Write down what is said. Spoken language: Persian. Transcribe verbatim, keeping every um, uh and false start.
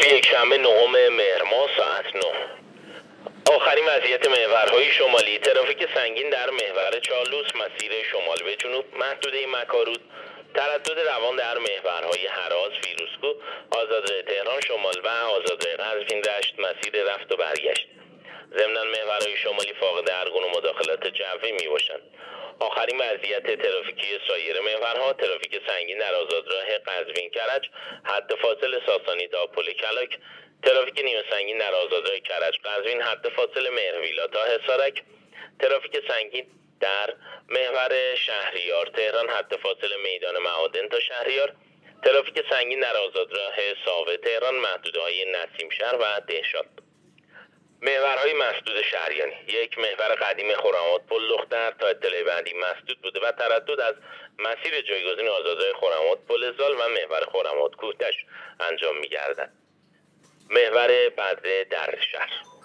یکشنبه نهم مهر ماه ساعت نه. آخرین وضعیت محورهای شمالی: ترافیک سنگین در محور چالوس مسیر شمال به جنوب محدوده مکارود، تردد روان در محورهای هراز، فیروزکوه، آزادراه تهران شمال و آزادراه قزوین دشت مسیر رفت و برگشت. ضمناً محورهای شمالی فاقد هر گونه مداخلات جوی می باشند. آخرین وضعیت ترافیکی سایر محورها: ترافیک سنگین در آزادراه قزوین کرج حد فاصل ساسانی تا پل کلاک، ترافیک نیمه سنگین در آزادراه کرج قزوین حد فاصل مهرویلا تا حصارک، ترافیک سنگین در محور شهریار تهران حد فاصل میدان معادن تا شهریار، ترافیک سنگین در آزادراه ساوه تهران محدوده‌های نسیم شهر و دهشاد. محورهای مسدود شهریانی: یک، محور قدیم خرم‌آباد پل دختر تا اطلاع بعدی مسدود بوده و تردد از مسیر جایگزین آزادراه خرم‌آباد پل زال و محور خرم‌آباد کوهتش انجام می‌گردد. محور بدره در شهر: